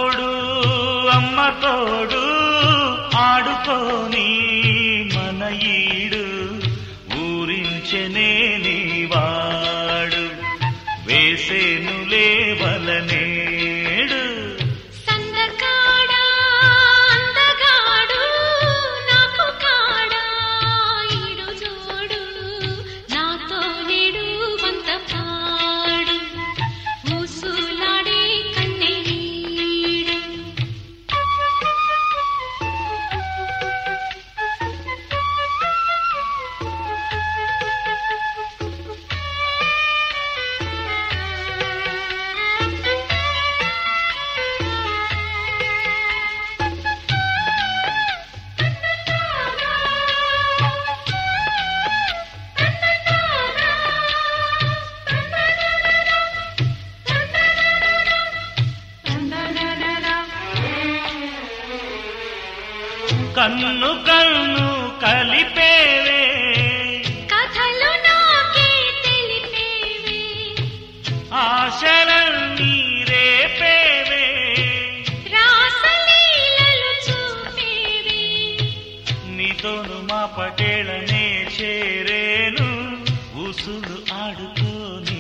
తోడు అమ్మ తోడు ఆడుకోని మన ఈడు ఊరించెనే నీవాడు వేసేను లేవలనేడు కన్ను కన్ను కలిపేవే కథలు నాకే తెలిపేవే ఆశలన్నీ రేపేవే రాసలీలలు చూపేవే నీతోను మా పటేళనే చేరేను ఉసులు ఆడుకోని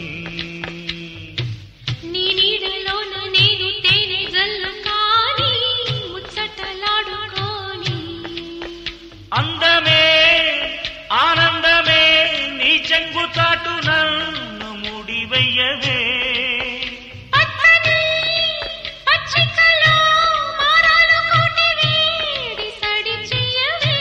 నీ నీడలోన నేను తేనె జల్లు కాని ముచ్చటలాడుకోని అందమే ఆనందమే నీ చెంగుతాటు నన్ను ముడివయ్యవే పచ్చని పచ్చికలో మారాలు కోటి వేడి సడి చెయ్యవే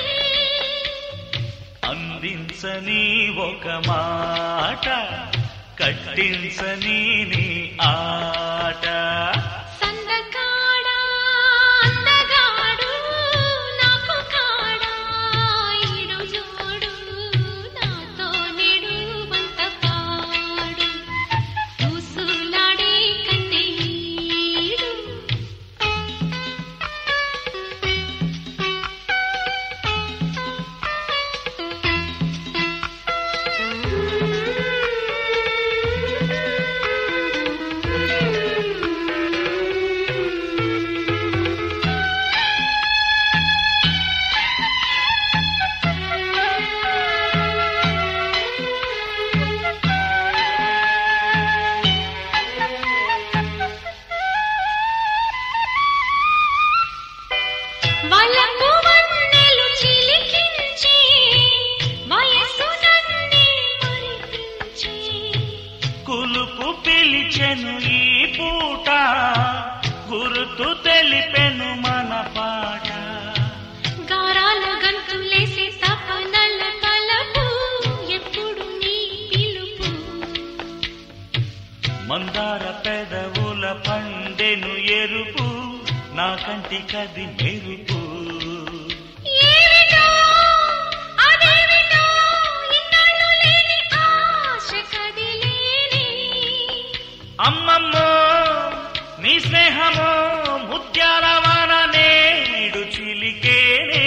అందించని ఒక మాట కట్టించని నీ ఆట సందకాడా అందగాడు నాకు కాడా ఈడు జోడు నాతో నేడు వంత పాడు ఊసులాడే కన్నీడు వలపు వన్నెలు చిలికించి వయసు నన్నే మరిపించి కులుపు పిలిచెను ఈ పూట గుర్తు తెలిపెను మన పాట గారాల గంతులేసి తపనల తలపు ఎప్పుడు నీ పిలుపు మందార పెదవుల పండెను ఎరుపు నా కంటికది మెరుపు ఏమిటో అదేమిటో ఇన్నాళ్ళు లేని ఆశ కదిలేని అమ్మమ్మో నీ స్నేహమో ముత్యాల వాన నేడు చిలికేనే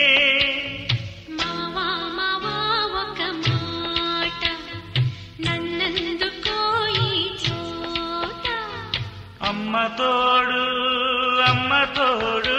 మావా మావా ఒక మాట నన్నందుకో ఈ చోట అమ్మ తోడు